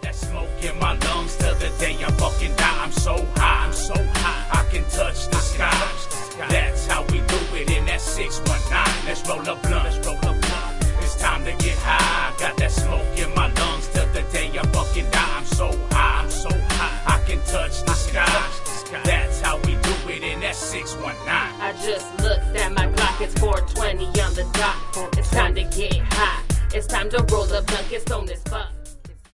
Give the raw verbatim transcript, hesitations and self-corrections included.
that smoke in my lungs till the day I fucking die. I'm so high, I'm so high, I can touch the sky. That's how we do it in that six one nine. Let's roll a blunt, let's roll a blunt. It's time to get high. Got that smoke in my lungs till the day I fucking die. I'm so high, I'm so high, I can touch the sky. That's how we do it in that six one nine. I just looked at my clock, it's four twenty on the dot. It's time to get high. It's time to roll a blunt, get stoned as fuck.